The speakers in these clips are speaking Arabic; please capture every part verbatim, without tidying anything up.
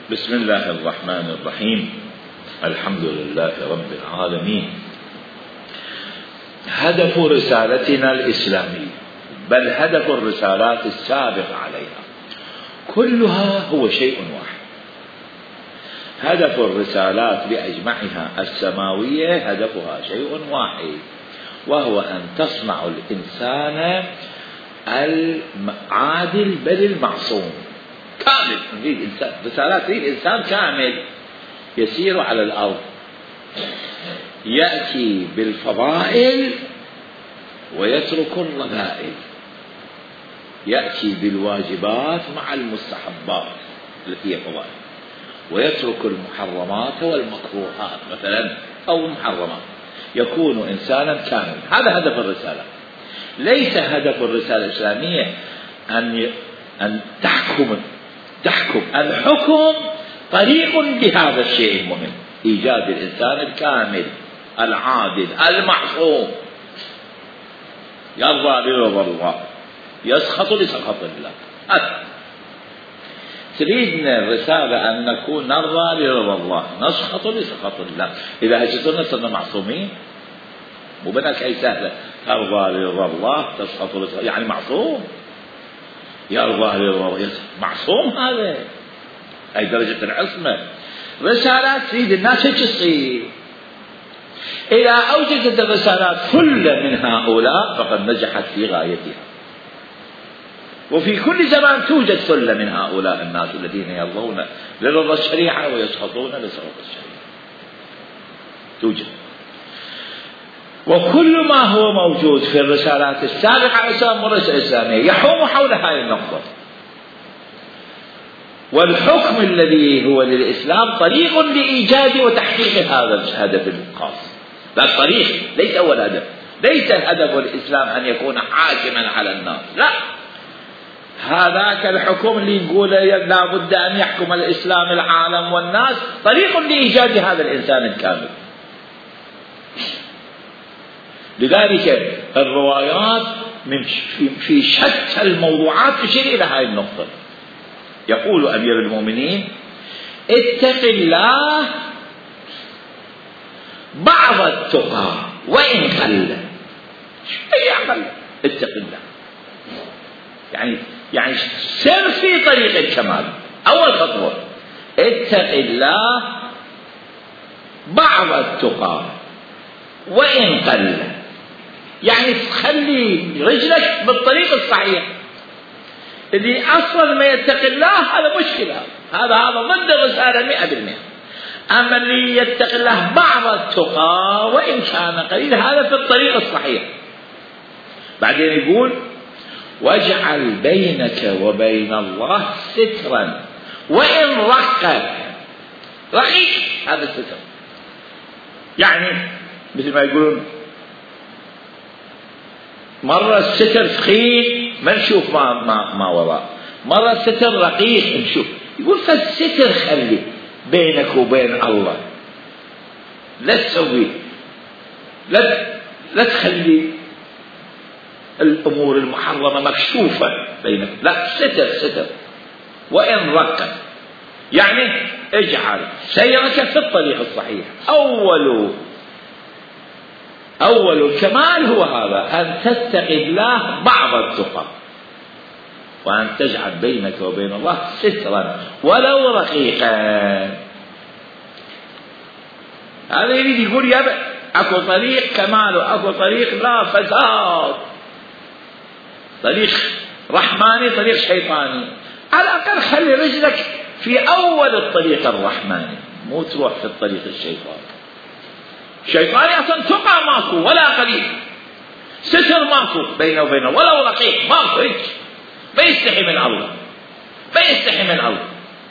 بسم الله الرحمن الرحيم. الحمد لله رب العالمين. هدف رسالتنا الإسلامية، بل هدف الرسالات السابقة عليها كلها هو شيء واحد. هدف الرسالات بأجمعها السماوية هدفها شيء واحد، وهو أن تصنع الإنسان العادل بل المعصوم كامل. نريد إنسان، رسالات نريد إنسان كامل يسير على الأرض، يأتي بالفضائل ويترك الرذائل، يأتي بالواجبات مع المستحبات التي هي فضائل، ويترك المحرمات والمكروهات مثلا أو المحرمات، يكون إنسانا كاملا. هذا هدف الرسالة. ليس هدف الرسالة الإسلامية أن أن تحكم تحكم الحكم طريق لهذا الشيء المهم، إيجاد الإنسان الكامل العادل المعصوم، يرضى برضا الله يسخط لسخط الله. تريدنا الرسالة أن نكون نرضى لرضا الله نسخط لسخط الله. إذا هجتنا صرنا معصومين، مو بناك أي سهلة. ترضى لرضا الله تسخط لسخط، يعني معصوم، يرضى لرضا الله معصوم. هذا أي درجة العصمة. رسالات تريد الناس هيك تصير. إذا أوجدت الرسالات كل من هؤلاء فقد نجحت في غايتها. وفي كل زمان توجد سلة من هؤلاء الناس الذين يرضون لرضا الشريعة ويسخطون لسخط الشريعة، توجد. وكل ما هو موجود في الرسالات السابقة على سبيل الرسالة الإسلامية يحوم حول هذه النقطة. والحكم الذي هو للإسلام طريق لإيجاد وتحقيق هذا الهدف الخاص. لا الطريق ليس أول هدف، ليس الهدف الإسلام أن يكون حاكما على الناس، لا. هذاك الحكم اللي نقول لا بد أن يحكم الإسلام العالم والناس طريق لإيجاد هذا الإنسان الكامل. لذلك الروايات من في شتى الموضوعات تشير إلى هذه النقطة. يقول أمير المؤمنين: اتق الله بعض التقى وإن قل. أي قل؟ اتق الله يعني يعني سر في طريق الكمال. أول خطوة اتق الله بعض التقى وإن قل، يعني تخلي رجلك بالطريق الصحيح. اللي أصلا ما يتق الله هذا مشكلة، هذا هذا ضد الرسالة مئة بالمئة. أما اللي يتق الله بعض التقى وإن كان قليل هذا في الطريق الصحيح. بعدين يقول: واجعل بينك وبين الله سترا وإن رق. رقيق هذا الستر، يعني مثل ما يقولون مرة الستر ثقيل ما نشوف ما, ما, ما وراء، مرة الستر رقيق نشوف. يقول فالستر خلي بينك وبين الله، لا تسوي لا, لا تخلي الأمور المحرمة مكشوفة بينك، لا ستر ستر وإن رق، يعني اجعل سيرك في الطريق الصحيح. أول أول الكمال هو هذا، أن تتقي الله بعض التقى، وأن تجعل بينك وبين الله سترا ولو رقيقا. هذا يريد يقول يا أكو طريق كمال وأكو طريق لا فساد، طريق رحماني طريق شيطاني. على الأقل خلي رجلك في أول الطريق الرحماني، مو تروح في الطريق الشيطاني. الشيطاني أصلا تقع ماكو ولا قليل، ستر ماكو بينه وبينه ولو رقيق، ماكو هيك، ما يستحي من الله، ما يستحي من الله،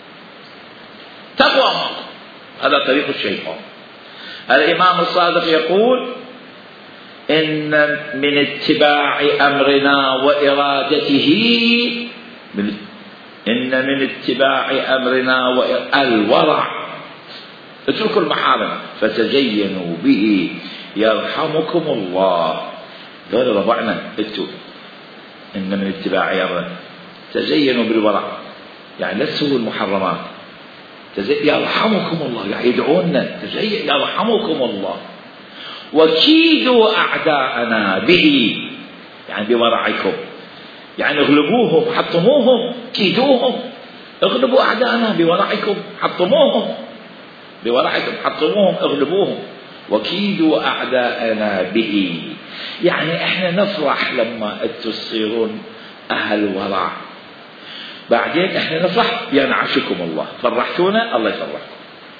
تقوى ماكو. هذا طريق الشيطان. الإمام الصادق يقول: إن من اتباع أمرنا وإرادته من إن من اتباع أمرنا والورع، اتركوا المحارم فتزينوا به يرحمكم الله. قال ربعنا اكتب إن من اتباع أمرنا تزينوا بالورع، يعني لا تسووا المحرمات، يرحمكم الله، يعني يدعونا يرحمكم الله. وكيدوا أعداءنا به، يعني بورعكم، يعني اغلبوهم حطموهم، كيدوهم، اغلبوا أعداءنا بورعكم، حطموهم بورعكم، حطموهم اغلبوهم. وكيدوا أعداءنا به، يعني احنا نفرح لما انتم تصيرون أهل ورع، بعدين احنا نفرح ينعشكم الله، فرحتونا الله يفرحكم.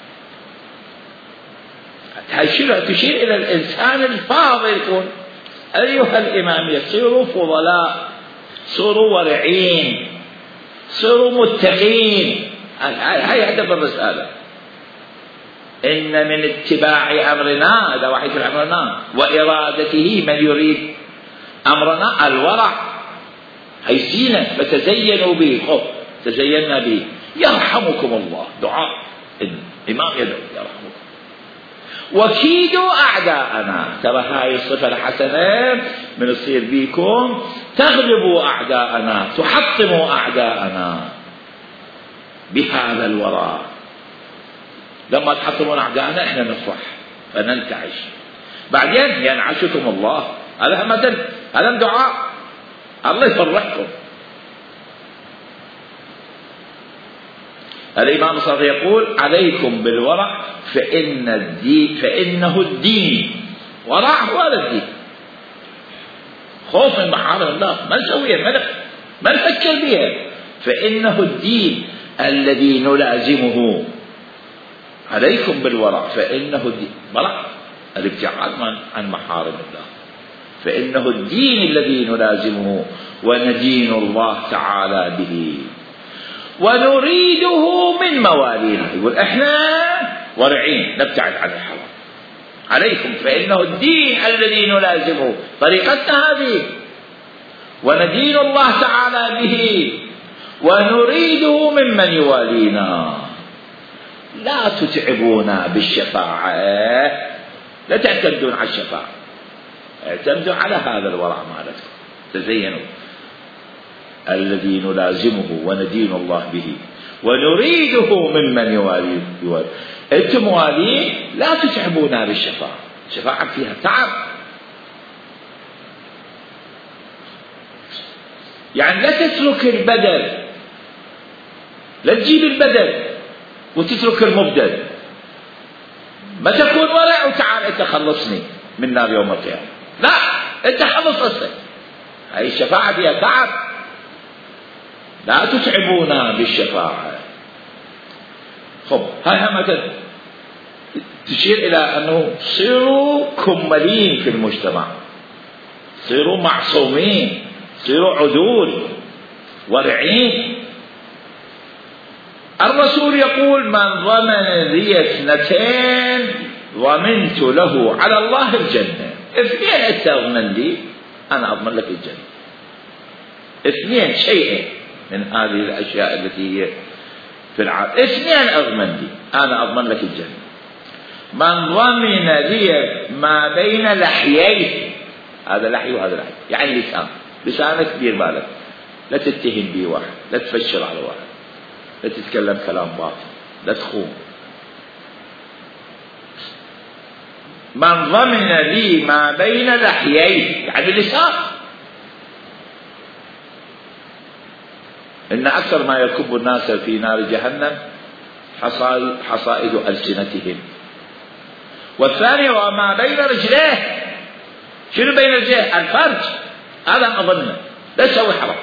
تشير إلى الإنسان الفاضل، يكون أيها الإمام صيروا فضلاء، صيروا ورعين، صيروا متقين. هاي هدف الرسالة. إن من اتباع أمرنا، هذا واحد من أمرنا، وإرادته من يريد أمرنا الورع. هي زينة فتزينوا به، خب تزينا به. يرحمكم الله، دعاء الإمام يدعو يرحمكم. وكيدوا أعداءنا، ترى هاي الصفة الحسنة من الصير بيكم، تغلبوا أعداءنا، تحطموا أعداءنا بهذا الوراء. لما تحطمون أعداءنا احنا نفرح فننتعش، بعدين ينعشكم الله. هذا مثل، هذا دعاء الله يفرحكم. الإمام الصادق يقول عليكم بالورع فإن الدين فإنه الدين. ورع هو هذا الدين، خوف من محارم الله، ما نسويها، ما نفكر بها. فإنه الدين الذي نلازمه. عليكم بالورع فإنه الدين، ورع الابتعاد عن محارم الله، فإنه الدين الذي نلازمه وندين الله تعالى به ونريده من موالينا. يقول احنا ورعين نبتعد عن الحرام. عليكم فإنه الدين الذي نلازمه، طريقتنا هذه، وندين الله تعالى به ونريده ممن يوالينا. لا تتعبونا بالشفاعة، لا تعتمدون على الشفاعة، اعتمدوا على هذا الورع مالتكم، تزينوا. الذي نلازمه وندين الله به ونريده ممن يوالي. انتم موالين، لا تتعبونا بالشفاعة، الشفاعة فيها تعب، يعني لا تترك البدل، لا تجيب البدل وتترك المبدل. ما تكون ورع وتعال انت خلصني من نار يوم القيامة، لا انت خلص اصلا. هاي الشفاعة فيها تعب، لا تتعبونا بالشفاعة. خب هاي مثلا تشير إلى أنه صيروا كملين في المجتمع، صيروا معصومين، صيروا عدول ورعين. الرسول يقول من ضمن لي اثنتين ضمنت له على الله الجنة. اثنين انت اضمن لي، انا اضمن لك الجنة. اثنين شيئين من هذه الاشياء التي هي في العالم، اثنين اضمن لي، انا اضمن لك الجنة. من ضمن لي ما بين لحييه، هذا لحي وهذا لحي، يعني لسان، لسانك دير بالك، لا تتهم به واحد، لا تفشر على واحد، لا تتكلم كلام باطل، لا تخون. من ضمن لي ما بين لحييه، يعني اللسان. إن أكثر ما يكب الناس في نار جهنم حصائد ألسنتهم. والثاني وما بين رجليه، شنو بين رجليه؟ الفرج، هذا أظنه لا تسوي حرام،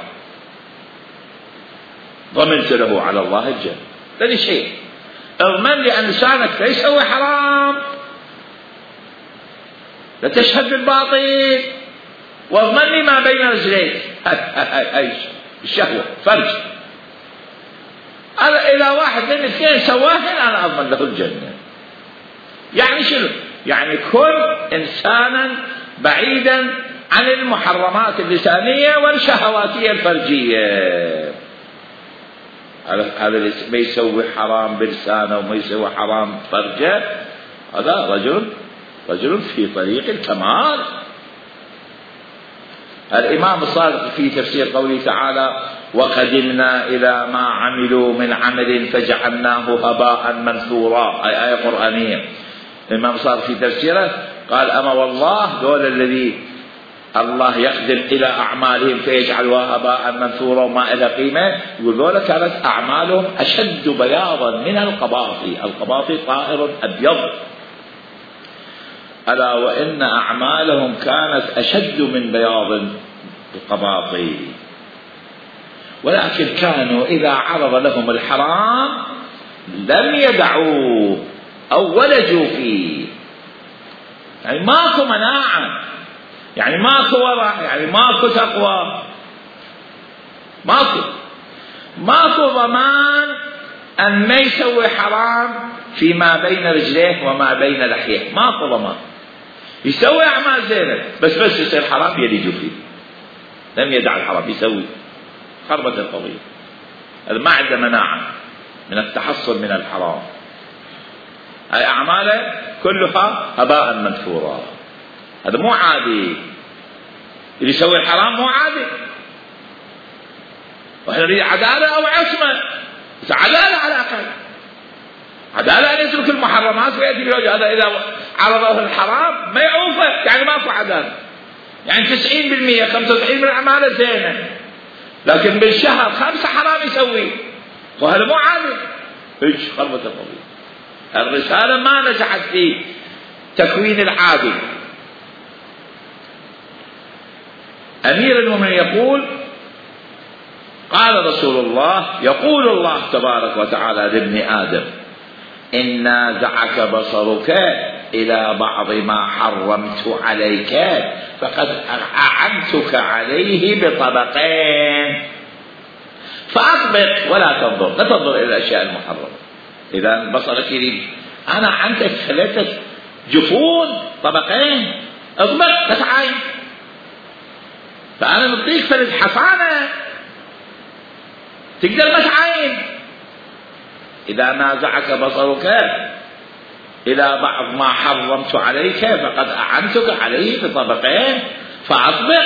ضمنت له على الله الجنة. ثاني شيء اضمن لي أن لسانك لا يسوي حرام، لا تشهد بالباطل، واضمن لي ما بين رجليك، هاي الشهوة فرج. إذا واحد من الاثنين سواهن أنا أضمن له الجنة. يعني شنو؟ يعني كن إنسانا بعيدا عن المحرمات اللسانية والشهواتية الفرجية. هذا ما يسوي حرام بلسانه وما يسوي حرام فرجه، هذا رجل رجل في طريق الكمال. الإمام الصادق في تفسير قوله تعالى وقدمنا إلى ما عملوا من عمل فجعلناه هباء منثورا، أي آية قرآنية. الإمام الصادق في تفسيره قال أما والله دول الذي الله يقدم إلى أعمالهم فيجعلها هباء منثورا وما إلى قيمة، يقول دول كانت أعمالهم أشد بياضا من القباطي، القباطي طائر أبيض، ألا وإن أعمالهم كانت أشد من بياض القباطي، ولكن كانوا إذا عرض لهم الحرام لم يدعوه أو ولجوا فيه. يعني ماكو مناعة، يعني ماكو ورع، يعني ماكو تقوى، ماكو ماكو ضمان أن ما يسوي حرام فيما بين رجليه وما بين لحيه، ماكو ضمان. يسوي أعمال زينة بس بس يصير حرام يلج فيه، لم يدع الحرام يسوي، خربت القضية. هذا ما عنده مناعة من التحصل من الحرام، هاي أعماله كلها هباء منثورا. هذا مو عادي، اللي يسوي الحرام مو عادي. واحنا نريد عدالة أو عصمة، بس عدالة على الأقل، عدالة أن يترك المحرمات ويأتي بوجه. هذا إذا عرضه الحرام ما يعوفه، يعني ماكو عدالة. يعني تسعين بالمئة خمسة وتسعين من أعماله زينة، لكن بالشهر خمسة حرام يسوي، وهذا مو عادل. ايش خربت القضية. الرسالة ما نجحت في تكوين العادل. أمير المؤمنين يقول قال رسول الله يقول الله تبارك وتعالى لابن آدم إن نازعك بصرك إلى بعض ما حرمت عليك فقد أعنتك عليه بطبقين فأطبق ولا تنظر، لا تنظر إلى الأشياء المحرمة. إذا بصرك يريد أنا عنتك ثلاثة جفون طبقين، اطبق لا تعاين، فأنا نعطيك ثلاث حصانة تقدر ما تعاين. إذا نازعك بصرك إلى بعض ما حرمت عليك فقد أعنتك عليه بطبقين فأطبق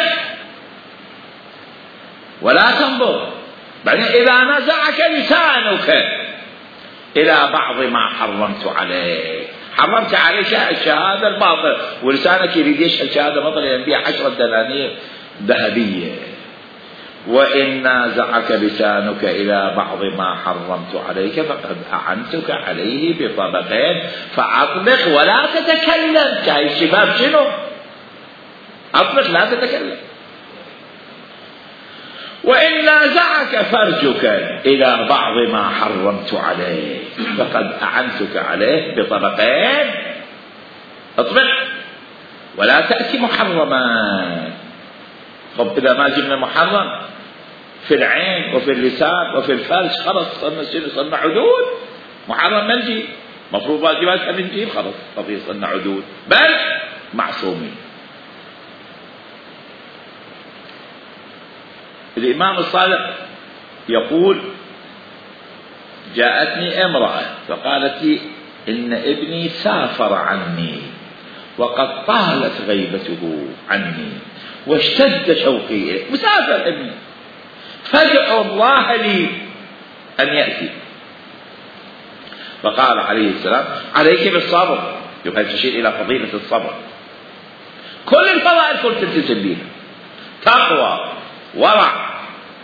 ولا تنظر. بعدين إذا نزعك لسانك إلى بعض ما حرمت عليك، حرمت عليك الشهادة الباطل ولسانك يريد يشهد شهادة باطل ينبيع عشرة دنانير ذهبية. وإن نازعك لسانك إلى بعض ما حرمت عليك فقد أعنتك عليه بطبقين فأطلق ولا تتكلم. جاي الشباب شنو؟ أطلق لا تتكلم. وإن نازعك فرجك إلى بعض ما حرمت عليه فقد أعنتك عليه بطبقين اطبق ولا تأتي محرما. طب إذا ما جبنا محرم في العين وفي اللسان وفي الفرج خلص صرنا صرنا عدول. محرم ما نجيب، مفروض واجبات ما نجيب، خلص قضية صرنا عدول بل معصومين. الإمام الصادق يقول جاءتني امرأة فقالت لي إن ابني سافر عني وقد طالت غيبته عني واشتد شوقي إليه، مسافر ابني، فادعوا الله لي أن يأتي. فقال عليه السلام عليك بالصبر، يبقى تشير إلى فضيلة الصبر. كل الفضائل كنت تلتزم بها، تقوى ورع.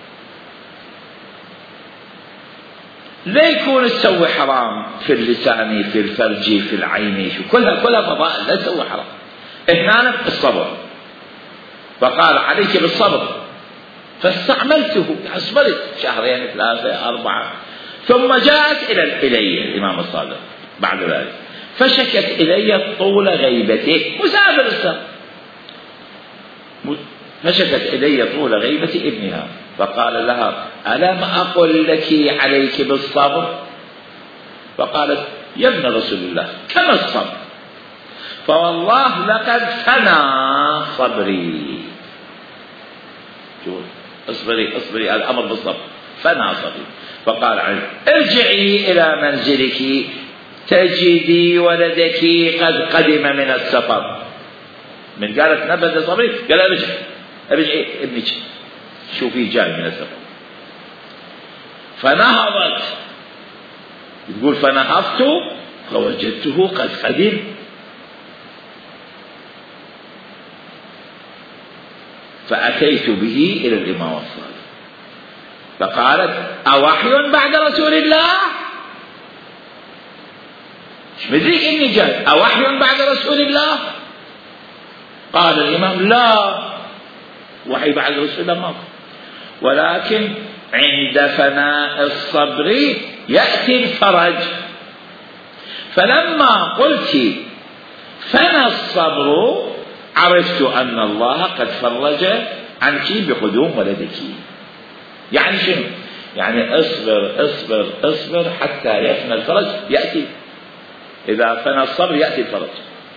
لا يكون تسوي حرام في اللسان في الفرج في العين، شو كلها كلها فضائل، لا تسوي حرام. هنا الصبر، فقال عليك بالصبر فاستعملته، صبرت شهرين ثلاثة أربعة. ثم جاءت إلى إلي الإمام الصادق بعد ذلك فشكت إلي طول غيبته، مسافر السفر، فشكت إلي طول غيبة ابنها فقال لها ألم أقل لك عليك بالصبر؟ فقالت يا ابن رسول الله كما الصبر؟ فوالله لقد فنى صبري. اصبري اصبري الأمر بالصبر، فنى صبري. فقال عليه ارجعي إلى منزلك تجدي ولدك قد قدم من السفر. من قالت نبذ صبري قال ارجع رجعي ابنك شوفي جاي من السفر. فنهضت، يقول فنهضت فوجدته قد قدم. فأتيت به إلى الإمام الصادق فقالت أوحي بعد رسول الله؟ مش مدريك إني جاي، أوحي بعد رسول الله؟ قال الإمام لا، وحي بعد رسول الله ما، ولكن عند فناء الصبر يأتي الفرج. فلما قلت فنى الصبر عرفت أن الله قد فرج عنك بقدوم ولدك. يعني شنو؟ يعني اصبر اصبر اصبر حتى يفنى الفرج يأتي. إذا فنى الصبر يأتي الفرج.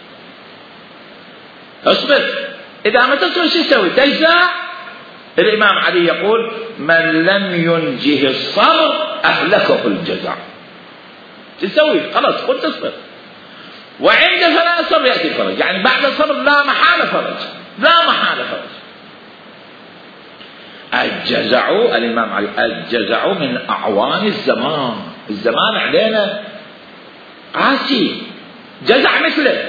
اصبر، إذا ما تصبر شو تسوي؟ تجزع. الإمام علي يقول من لم ينجه الصبر أهلكه الجزع. تسوي خلاص قلت تصبر، وعند فناء الصبر يأتي الفرج. يعني بعد الصبر لا محالة فرج، لا محالة فرج. الجزع الإمام علي الجزع من أعوان الزمان. الزمان علينا قاسي، جزع مثله.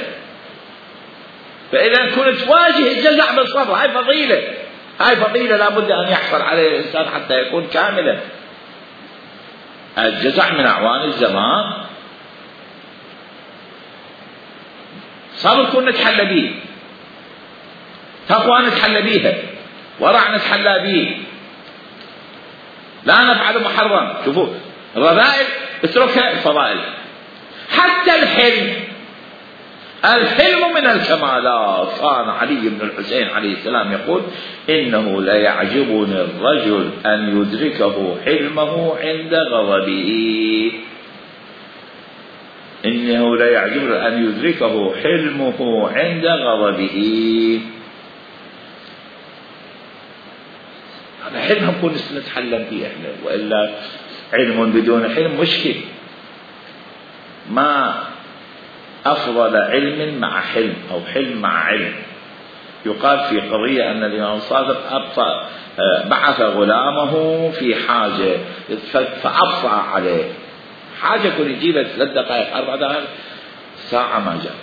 فإذا كنت تواجه الجزع بالصبر هاي فضيلة، هاي فضيلة لابد أن يحصل عليه الإنسان حتى يكون كاملا. الجزع من أعوان الزمان. صبر كنا نتحلى به، تقوى نتحلى بيها، ورع نتحلى به، لا نفعل محرم. شوفوا الرذائل اتركها، الفضائل. حتى الحلم، الحلم من الكمالات. كان علي بن الحسين عليه السلام يقول إنه لا يعجبني الرجل أن يدركه حلمه عند غضبه. إنه لا يعجبني أن يدركه حلمه عند غضبه. هذا حلم نكون نتحلم فيه احنا، وإلا علم بدون حلم مشكل. ما أفضل علم مع حلم أو حلم مع علم. يقال في قضية أن الإمام الصادق أبطأ بعث غلامه في حاجة فأبطأ عليه حاجة، كل يجيبه ثلاث دقائق أربع دقائق ساعة ما جاء،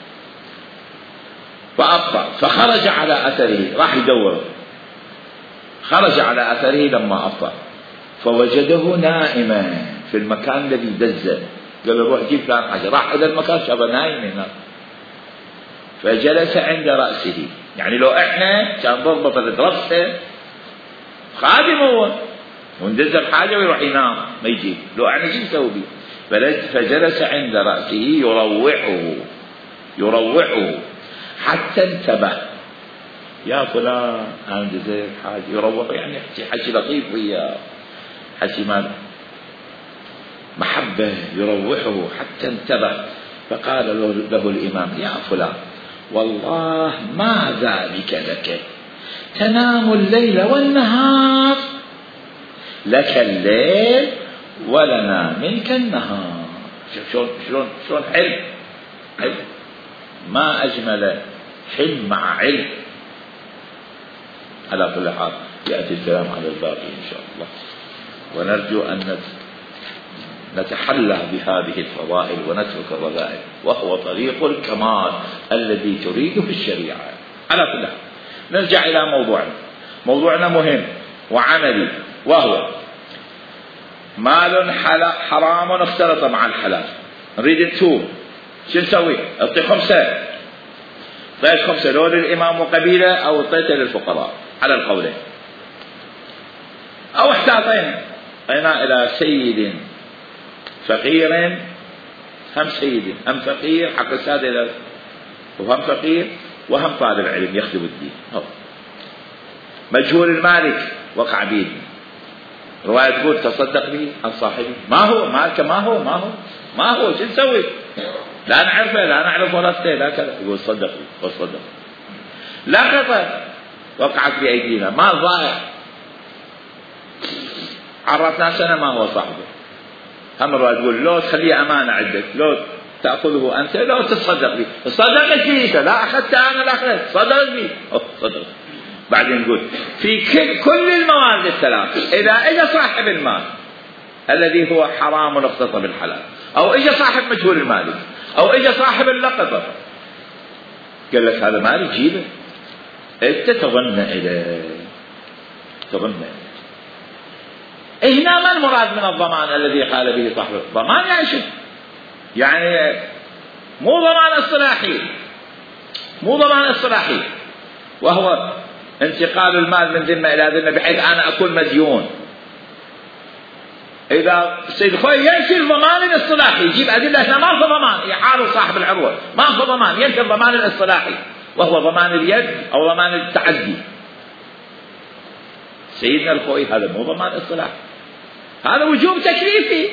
فأبطأ. فخرج على أثره، راح يدور، خرج على أثره لما أبطأ فوجده نائما في المكان الذي دزه. قال له روح جيب فلان حاجة. راح إلى المكان شافه نايم هناك، فجلس عند رأسه. يعني لو إحنا كان ضربه فلترفسه خادم هو وندز الحاجة ويروح ينام ما يجيب، لو إحنا شو نسوي به؟ فجلس عند رأسه يروعه يروعه حتى انتبه. يا فلان أنا دزيت حاجة، يروعه يعني حكي لطيف وياه، حكي ما محبة، يروحه حتى انتبه. فقال له, له الإمام يا فلان والله ما ذلك لك، تنام الليل والنهار، لك الليل ولنا منك النهار. شلون شلون شلون حلم حلم ما أجمل حلم مع علم. على كل حال يأتي الكلام على الباقي إن شاء الله، ونرجو أن نتحلى بهذه الفضائل ونترك الرذائل، وهو طريق الكمال الذي تريده الشريعة. على كل حال نرجع إلى موضوعنا. موضوعنا مهم وعملي، وهو مال حرام اختلط مع الحلال. نريد نتوب، شو نسوي؟ اعطي خمسة، طيب خمسة لو للإمام وقبيلة أو اعطيته للفقراء على القولين، أو احتاطين أنا إلى سيد فقير، هم سيد هم فقير حق السادة، وهم فقير وهم طالب علم يخدم الدين. هو مجهول المالك وقع بيد، رواية تقول تصدق به عن صاحبه. ما هو مالك، ما هو ما هو ما هو شو نسوي؟ لا نعرفه، لا نعرف ورثته، لا كذا. يقول صدق به وصدق. لا خطأ وقعت بأيدينا، مال ضائع عرفنا سنة ما هو صاحبه. هم الرواية تقول لو تخليه أمانة عندك، لو تأخذه أنت، لو تتصدق به. تصدق به، لا أخذت أنا، لا أخذت، صدق به. صدق بعدين نقول في كل الموارد الثلاثة إذا إجا صاحب المال الذي هو حرام واختص بالحلال، أو إجا صاحب مجهول المالك، أو إجا صاحب اللقطة، قال لك هذا مالك جيبه، أنت تظن إليه تظن إليه. هنا ما المراد من الضمان الذي قال به صاحب الضمان؟ يعني شو؟ يعني مو ضمان اصطلاحي، مو ضمان اصطلاحي، وهو انتقال المال من ذمة إلى ذمة بحيث أنا أكون مديون. إذا سيد خوي ينفي الضمان الاصطلاحي، يجيب أدلة هنا ما في ضمان، يحارب صاحب العروة ما في ضمان، ينفي الضمان الاصطلاحي وهو ضمان اليد أو ضمان التعدي. سيدنا الخوي هذا مو ضمان اصطلاحي، هذا وجوب تكليفي.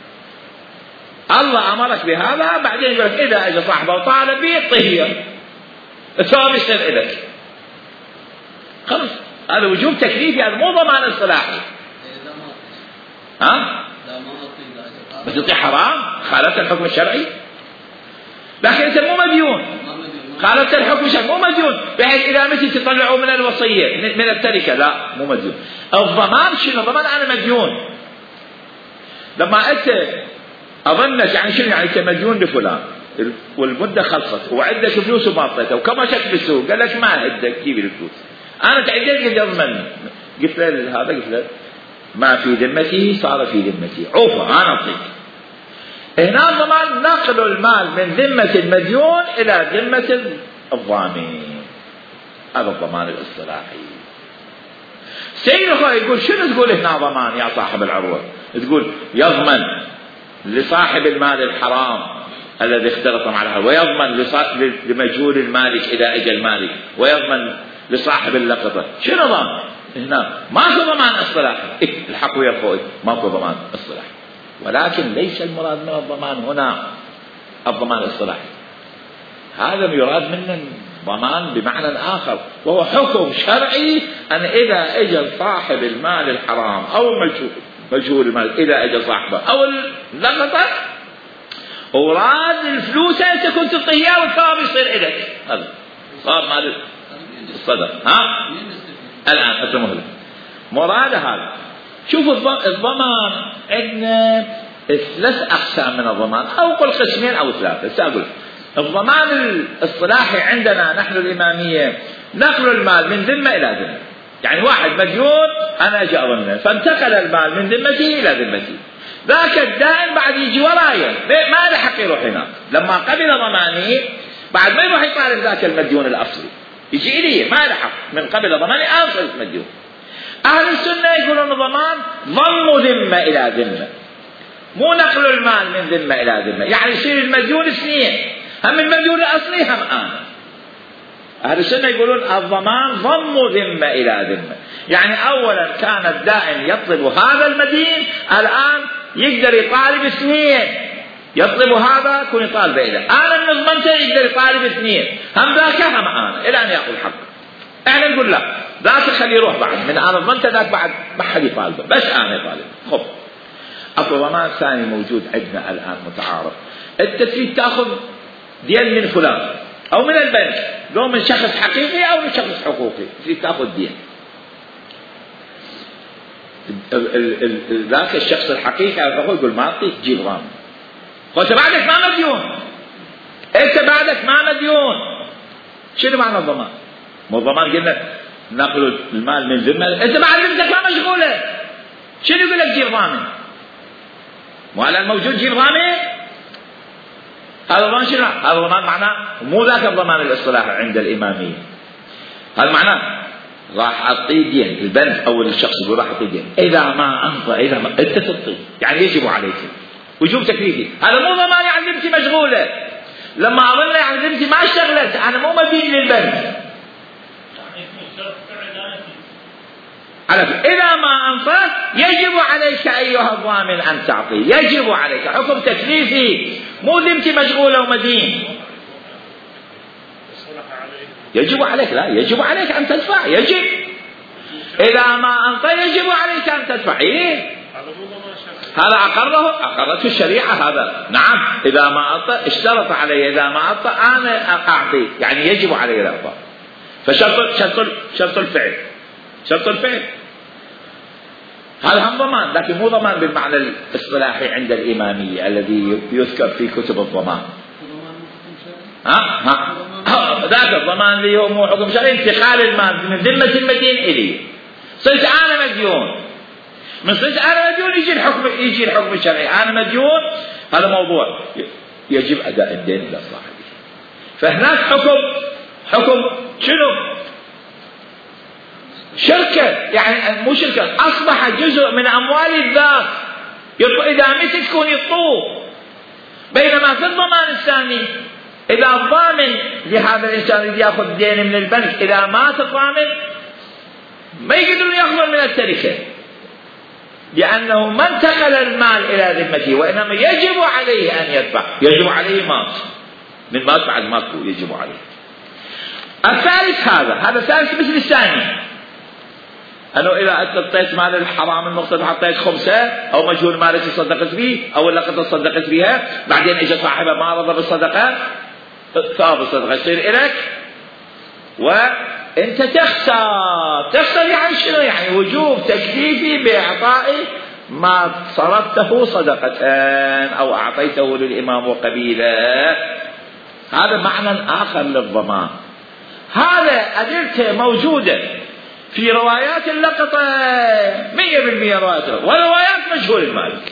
الله أمرك بهذا، بعدين يقول لك إذا أجى صاحبه وطالب به طهية الثواب يصير إليك، خلص هذا وجوب تكليفي، هذا مو ضمان اصطلاحي. ها؟ بس يطيع حرام، خالفت الحكم الشرعي، لكن أنت مو مديون، خالفت الحكم الشرعي مو مديون، بحيث إذا متى تطلعوا من الوصية من التركة، لا مو مديون. الضمان شنو؟ الضمان أنا مديون. لما أنت أظنك يعني شنو؟ يعني أنت مديون لفلان والمدة خلصت وعندك فلوس وما أعطيتها وكما شك بالسوق، قال لك ما عندك جيب الفلوس، أنا تعديت قلت أضمن، قلت له هذا، قلت له ما في ذمتي صار في ذمتي، عوفة أنا أعطيك. هنا الضمان نقل المال من ذمة المديون إلى ذمة الضامن، هذا الضمان الاصطلاحي. سيد الخوي يقول شنو تقول هنا ضمان يا صاحب العروة؟ تقول يضمن لصاحب المال الحرام الذي اختلط مع الحرام، ويضمن لمجهول المالك إذا أجى المالك، ويضمن لصاحب اللقطة. شنو ضمان؟ هنا ماكو ضمان اصطلاحي، إيه الحق ويا اخوي ماكو ضمان اصطلاحي، ولكن ليس المراد من الضمان هنا الضمان الاصطلاحي، هذا يراد منه ضمان بمعنى آخر، وهو حكم شرعي أن إذا أجى صاحب المال الحرام أو مجهول المال، إذا أجى صاحبه أو اللقطة أوراد الفلوس أنت كنت تعطيها والثواب يصير إليك، هذا صار مال الصدر. ها الآن أتمه له مراد هذا. شوفوا الضمان عندنا ثلاث أقسام من الضمان، أو قل قسمين أو ثلاثة. سأقول الضمان الاصطلاحي عندنا نحن الإمامية نقل المال من ذمة إلى ذمة، يعني واحد مديون أنا أجي أضمنه فانتقل المال من ذمتي إلى ذمتي، ذاك الدائن بعد يجي ورايا ما له حق يروح هنا، لما قبل ضماني بعد ما يروح يطالب ذاك المديون الأصلي، يجي إلي ما له حق من قبل ضماني أنصر المديون. أهل السنة يقولون الضمان ضم ذمة إلى ذمة، مو نقل المال من ذمة إلى ذمة، يعني يصير المديون اثنين، هم المديون الأصلي هم أنا. أهل السنة يقولون الضمان ضم ذمة إلى ذمة، يعني أولا كان الدائن يطلب هذا المدين، الآن يقدر يطالب اثنين، يطلب هذا يكون يطالب إليه، أنا من ضمنته يقدر يطالب اثنين، هم ذاك هم أنا، إلى أن يأخذ حقه. احنا نقول لا، ذاك خليه يروح بعد من أنا ضمنته، ذاك بعد ما حد يطالبه، بس أنا يطالب. خب أكو ضمان ثاني موجود عندنا الآن متعارف، أنت تريد تأخذ دين من فلان أو من البنك، لو من شخص حقيقي أو من شخص حقوقي، تريد تأخذ دين. ذاك الشخص الحقيقي أو يقول ما أعطيك جيب غام، وأنت بعدك ما مديون، أنت بعدك ما مديون. شنو معنى الضمان؟ مو الضمان قلنا نقل المال من ذمة، أنت بعد ذمتك ما مشغولة، شنو يقول لك جيب ضامن؟ مو على الموجود جيب ضامن؟ هذا الضمان شنو؟ هذا الضمان معناه مو ذاك الضمان الاصطلاحي عند الإمامية، هذا معناه راح أعطي دين البنك أو الشخص يقول راح أعطي دين، إذا ما أنطى إذا ما أنت تعطي، يعني يجب عليك وجوب تكليفي، هذا مو ضمان يعني ذمتي مشغولة، لما أظن يعني ذمتي ما اشتغلت، أنا مو مدين للبنك. إذا ما أنطيت يجب عليك أيها الضامن أن تعطي، يجب عليك، حكم تكليفي، مو ذمتي مشغولة ومدين. يجب عليك، لا يجب عليك أن تدفع، يجب إذا ما أنطيت يجب عليك أن تدفع. إيه؟ هذا أقره أقرته الشريعة هذا، نعم إذا ما أنطى اشترط علي إذا ما أنطى أنا أعطي، يعني يجب علي الإعطاء. فشرط شرط شرط الفعل شرط الفعل هذا هم ضمان، لكن مو ضمان بالمعنى الاصطلاحي عند الإمامية الذي يذكر في كتب الضمان. ها ها ذاك الضمان اللي هو مو حكم شرعي، انتقال المال من ذمة المدين إليه. صرت أنا مديون، من صرت أنا مديون يجي الحكم يجي الحكم الشرعي، أنا مديون هذا موضوع يجب أداء الدين إلى صاحبه. فهناك حكم حكم شنو؟ شركة، يعني مو شركة، أصبح جزء من أموال الذات إذا مت تكون يطوف. بينما في الضمان الثاني إذا الضامن لهذا الإنسان اللي يأخذ دين من البنك إذا مات الضامن ما يقدرون يأخذون من التركة، لأنه ما انتقل المال إلى ذمته، وإنما يجب عليه أن يدفع، يجب عليه مات من مات بعد ماته يجب عليه. الثالث هذا هذا ثالث مثل الثاني، أنه إذا أنت اعطيت مال الحرام المقتضى حطيت خمسة أو مجهول مالك تصدقت به أو لقد تصدقت بها، بعدين إجا صاحبها ما رضى بالصدقة، ثواب الصدقة يصير إليك وأنت تخسر. تخسر يعني شنو؟ يعني وجوب تكليفي بإعطاء ما صرفته صدقة أو أعطيته للإمام وقبيله. هذا معنى آخر للضمان. هذا أدلته موجودة في روايات اللقطة مية بالمية روايات وروايات مجهول المالك.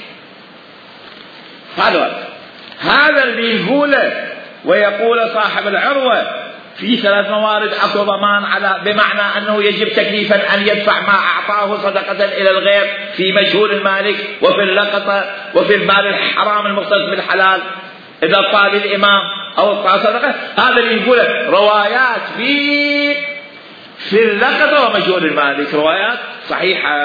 هذا هذا اللي يقوله ويقول صاحب العروة في ثلاث موارد أكو ضمان على بمعنى أنه يجب تكليفا أن يدفع ما أعطاه صدقة إلى الغير في مجهول المالك وفي اللقطة وفي المال الحرام المختص بالحلال إذا طال الإمام أو طال صدقة. هذا اللي يقوله روايات في في اللقطة ومجهول المالك روايات صحيحة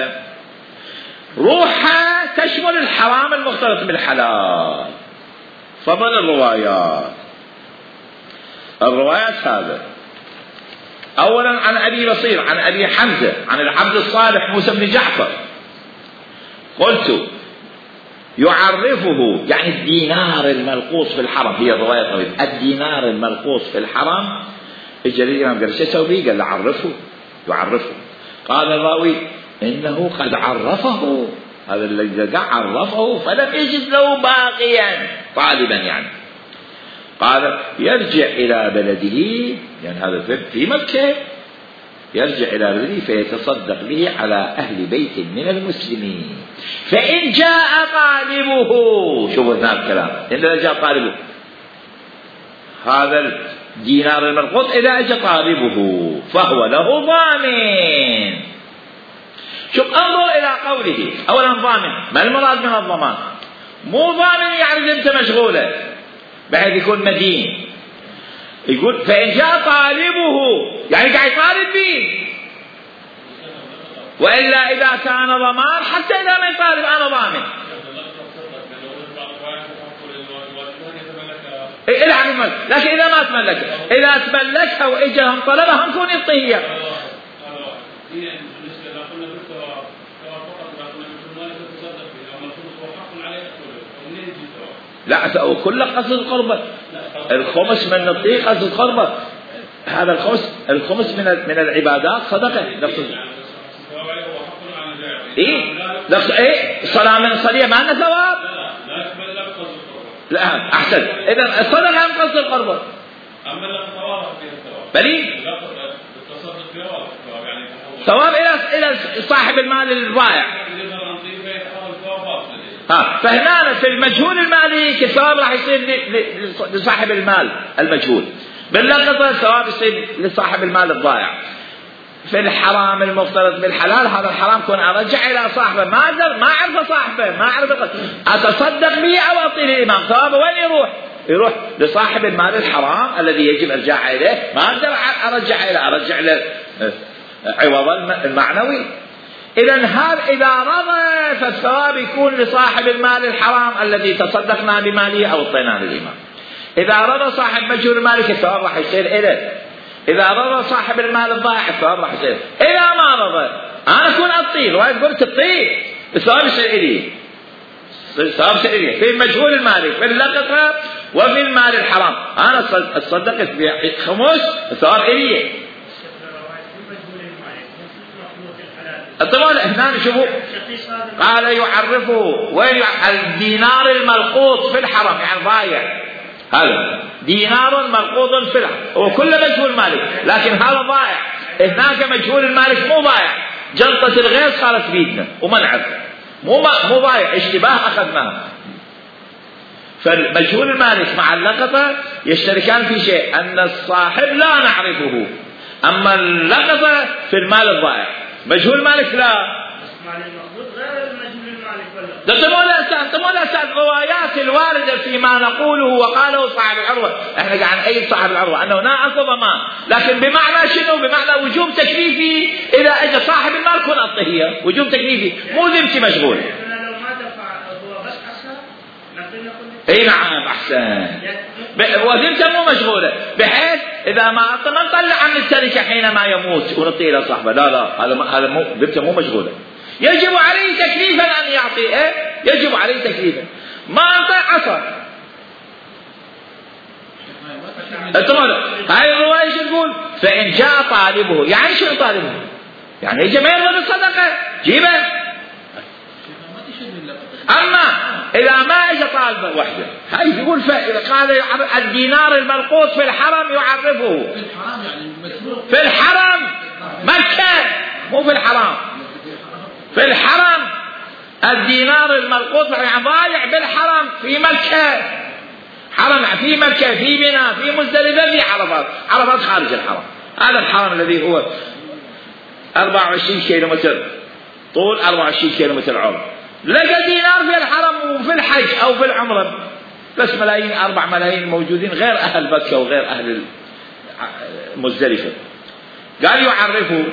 روحها تشمل الحرام المختلط بالحلال. فضل الروايات الروايات هذا أولا عن أبي بصير عن أبي حمزة عن العبد الصالح موسى بن جعفر قلت يعرفه يعني الدينار الملقوص في الحرم، هي الرواية طويلة، الدينار الملقوص في الحرم. اجى الإمام قال شو اسوي؟ قال عرفه يعرفه. قال الراوي إنه قد عرفه، هذا الذي عرفه فلم يجد له باقيا طالبا يعني. قال يرجع إلى بلده، يعني هذا في مكة، يرجع إلى بلده فيتصدق به على أهل بيت من المسلمين، فإن جاء طالبه، شوفوا هذا الكلام، إن جاء طالبه هذا الدينار الملقوط إذا جاء طالبه فهو له ضامن. شوف انظر إلى قوله أولا ضامن، ما المراد من الضمان؟ مو ضامن يعني أنت مشغولة بحيث يكون مدين. يقول فإن جاء طالبه يعني قاعد يطالب به، وإلا إذا كان ضمان حتى إذا ما يطالب أنا ضامن. إلى عن الملك، لكن إذا ما تملكها، إذا تملكها وإجاهم طلبها نكون يعطيها. لا كل قصد القربة، الخمس من الطيق قصد القربة، هذا الخمس الخمس من من العبادات صدقة. إيه إيه صلاة من الصلية ما لنا ثواب. لا أحسن، إذا الصدقة من قصد القربة. أما الثواب بلي ثواب إلى إلى صاحب المال الضائع. ها فهنا في المجهول المالي الثواب راح يصير لصاحب المال المجهول، باللقطة الثواب يصير لصاحب المال الضائع. في الحرام المختلط بالحلال هذا الحرام كون أرجع إلى صاحبه، ما أقدر ما أعرف صاحبه، ما أعرف أتصدق به أو أعطيه الإمام، ثوابه وين يروح؟ يروح لصاحب المال الحرام الذي يجب إرجاع إليه، ما أقدر أرجع إليه، أرجع إلى عوض المعنوي. إذا هذا إذا رضى فالثواب يكون لصاحب المال الحرام الذي تصدقنا بماله أو اعطيناه للإمام. إذا رضى صاحب مجهول المالك الثواب راح يصير إليه. إذا رضى صاحب المال الضائع الثواب راح يصير. إذا ما رضى أنا أكون أطير وأنا قلت الطير الثواب يصير إليه، الثواب يصير إليه في مجهول المالك في اللقطة وفي المال الحرام. أنا تصدقت بخمس الثواب إليه، الطوال هنا شوفوا قال يعرفه وين الدينار الملقوط في الحرم يعني ضايع، هذا دينار ملقوط في الحرم وكل مجهول مالك، لكن هذا ضايع. هناك مجهول المالك مو ضايع، جلطة الغيظ صارت بيدنا وما نعرف، مو مو ضايع، اشتباه اخذناه. فالمجهول المالك مع اللقطة يشتركان في شيء، ان الصاحب لا نعرفه، اما اللقطة في المال الضائع. مجهول المالك لا ده تمولى أساس الروايات الواردة فيما نقوله وقاله صاحب العروة. احنا قاعد نأيد صاحب العروة انه لا اكو ضمان، لكن بمعنى شنو؟ بمعنى وجوب تكليفي اذا اجى صاحب المال كن اعطيه وجوب تكليفي، مو ذمتي مشغول. لو ما دفع هو بس حسن نقول اي نعم احسن، وذمته مو مشغولة، بحيث اذا ما ما نطلع عن التركة حينما يموت ونعطيه الى صاحبه، لا لا هذا هذا مو ذمته مو مشغولة، يجب عليه تكليفا أن يعطيه، إيه؟ يجب عليه تكليفا. ما أعطى عصر. هاي الرواية شو تقول؟ فإن جاء طالبه، يعني شو طالبه؟ يعني يجي ما يرغب الصدقة جيبه. أما إذا ما إجا طالبه وحده، هاي يقول قال الدينار الملقوط في الحرم يعرفه. في الحرم مكة مو في الحرام. في الحرم الدينار الملقوط يعني ضايع بالحرم في مكة، حرم في مكة في منى في مزدلفة في عرفات، عرفات خارج الحرم. هذا الحرم الذي هو أربعة وعشرين كيلومتر طول، أربعة وعشرين كيلومتر عرض، لقى دينار في الحرم وفي الحج أو في العمرة بس ملايين، أربع ملايين موجودين غير أهل مكة وغير أهل مزدلفة. قال يعرفه،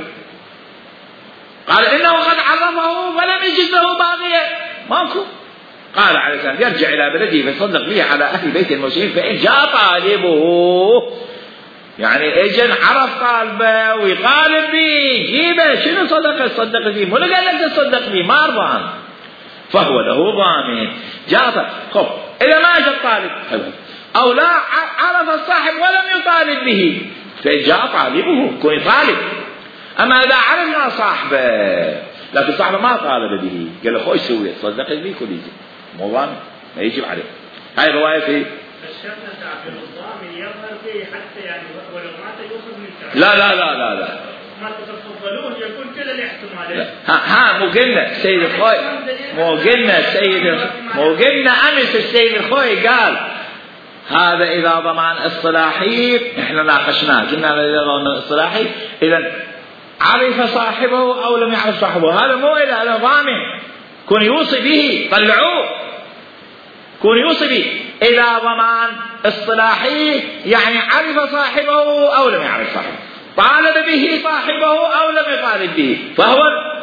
قال إنه قد عرفه ولم يجد له باقية ماكو. قال عليه السلام يرجع إلى بلده فيصدق به على أهل بيت المسلمين، فإن جاء طالبه يعني إجن عرف طالبه ويطالب به جيبه، شنو صدقه صدق به، مو قال لك تصدق به ما أرضان، فهو له ضامن. جاء خب إذا ما أجى الطالب أو لا عرف الصاحب ولم يطالب به، فإن جاء طالبه كون يطالب. أما إذا عرفنا صاحبه لكن صاحبه ما طالب به، قال له خوش سوي صدق به كل شيء مو ضامن، ما يجب عليه. هاي رواية في الشرط تعبير الضامن يظهر فيه حتى يعني ولو مات يأخذ من كذا. لا لا لا لا لا ما تتفضلون يكون كل الاحتمالات. ها ها مو قلنا سيد الخوي، مو قلنا سيد مو قلنا أمس السيد الخوي قال هذا إذا ضمان اصطلاحي، إحنا ناقشناه قلنا إذا ضمان اصطلاحي إذا عرف صاحبه أو لم يعرف صاحبه، هذا مو إلا هذا ضامن، كون يوصي به طلعوه، كون يوصي به. إذا ضمان اصطلاحي يعني عرف صاحبه أو لم يعرف صاحبه، طالب به صاحبه أو لم يطالب به، فهو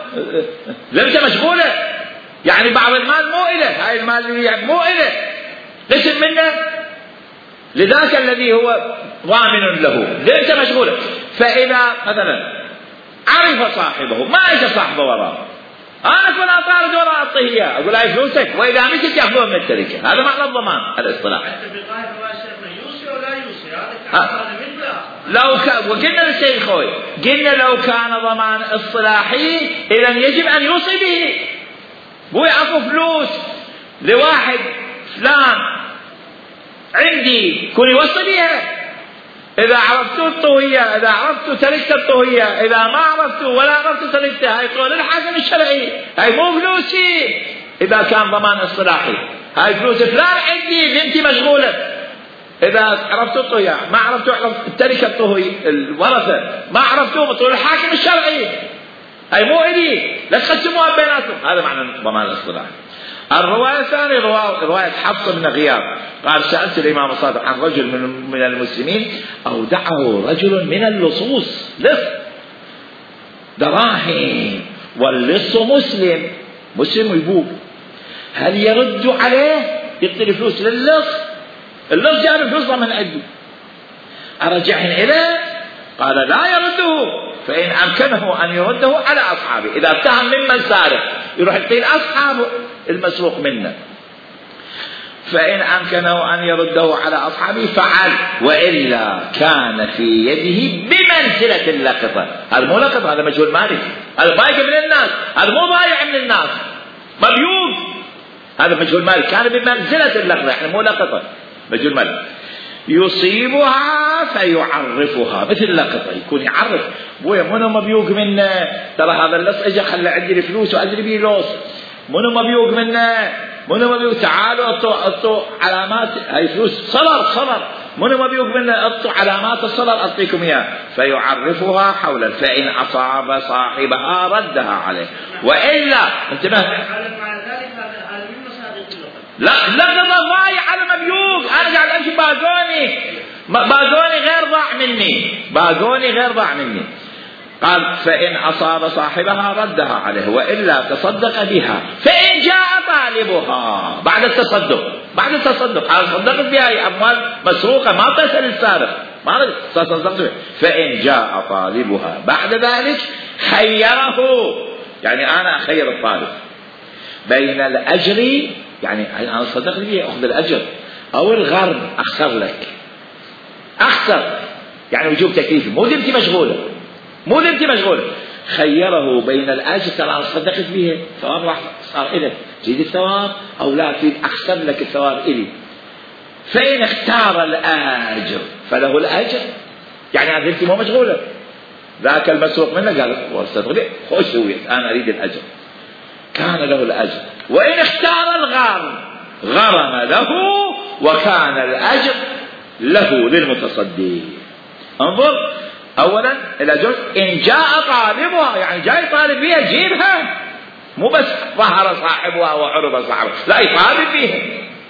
لمسة مشغولة، يعني بعض المال مو إله، هاي المال اللي مو إله قسم منه لذاك الذي هو ضامن له، لمسة مشغولة. فإذا مثلا عرف صاحبه ما اجى صاحبه وراه، انا كنت اطارد وراء اعطيه اقول هاي فلوسك، واذا مشت ياخذون من التركه، هذا معنى الضمان الاصطلاح. حتى بظاهر روايه يوصي ولا يوصي، هذا كان لو كان وقلنا للسيد خوي قلنا لو كان ضمان اصطلاحي اذا يجب ان يوصي به، مو يعطوا فلوس لواحد فلان عندي كون يوصي بها. إذا عرفتوا الطوهية، إذا عرفتوا تركت الطوهية، إذا ما عرفتوا ولا عرفتوا تركتها، هاي قول الحاكم الشرعي، هاي مو فلوسي. إذا كان ضمان اصطلاحي هاي فلوس فلان عندي بنتي مشغولة. إذا عرفتوا الطوهية ما عرفتوا التركة الطوهية الورثة ما عرفتوا بطول الحاكم الشرعي، هاي مو إلي لا تقسموها بيناتكم، هذا معنى ضمان الاصطلاحي. الرواية الثانية رواية حفص بن غياث قال سألت الإمام الصادق عن رجل من, من المسلمين أودعه رجل من اللصوص لص دراهم، واللص مسلم مسلم يبوق، هل يرد عليه يعطي فلوس للص؟ اللص جاب فلوس من عنده، أرجعهن إليه؟ قال لا يرده، فإن أمكنه أن يرده على أصحابه، إذا اتهم ممن سارق يروح يعطي أصحابه المسروق منه، فإن أمكنه أن يرده على أصحابه فعل، وإلا كان في يده بمنزلة اللقطة. هذا مو لقطة، هذا مجهول مالك، هذا بايع من الناس، هذا مو بايع من الناس، مبيوق. هذا مجهول مال كان بمنزلة اللقطة، يعني مو لقطة، مجهول مال. يصيبها فيعرفها، مثل اللقطة يكون يعرف بويا منو مبيوق منه، ترى هذا اللص اجى خلى عندي الفلوس وادري بيه لوص، منو مبيوق منه، منو مبيوق، تعالوا اعطوا اعطوا علامات هاي فلوس صلر صلر، منو مبيوق منه اعطوا علامات الصلر اعطيكم اياه. فيعرفها حولا، فان اصاب صاحبها ردها عليه، والا انتبه. لا لقطة ضايع على مبيوق، انا قاعد امشي باقوني باقوني غير ضاع مني، باقوني غير ضاع مني. قال فإن أصاب صاحبها ردها عليه، وإلا تصدق بها. فإن جاء طالبها بعد التصدق، بعد التصدق هذا صدقت بها أموال مسروقة ما تسأل السارق، ما تصدقت بها. فإن جاء طالبها بعد ذلك خيره، يعني أنا أخير الطالب بين الأجر، يعني أنا صدقت بها أخذ الأجر، أو الغرب أخسر لك، أخسر يعني وجوب تكليفي، مو دمتي مشغولة، مو دمتي مشغولة. خيره بين الأجر، ترى أنا صدقت بها ثواب راح صار إلك، تريد الثواب أو لا تريد أخسر لك الثواب إلي. فإن اختار الأجر فله الأجر، يعني أنا دمتي مو مشغولة، ذاك المسروق منه قال وصدق لي خوش سويت أنا أريد الأجر، كان له الأجر. وإن اختار الغرم غرم له وكان الأجر له للمتصدي. انظر أولا إلى جزء إن جاء طالبها، يعني جاي طالب بيها جيبها، مو بس ظهر صاحبها وعرض صاحبها، لا يطالب بيها،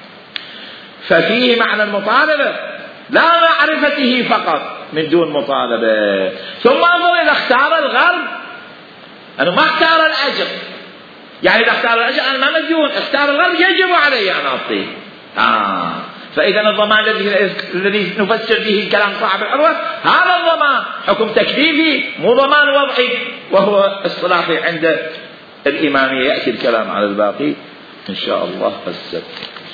ففيه معنى المطالبة لا معرفته فقط من دون مطالبة. ثم انظر إذا اختار الغرب، أنه ما اختار الأجر، يعني إذا اختار الأجر أنا ما مديون، اختار الغرب يجب علي أن أعطيه. آه. فإذا الضمان الذي نفسر به كلام صاحب العروة هذا الضمان حكم تكليفي مو ضمان وضعي، وهو اصطلاحي عند الإمامية. يأتي الكلام على الباقي إن شاء الله السبت.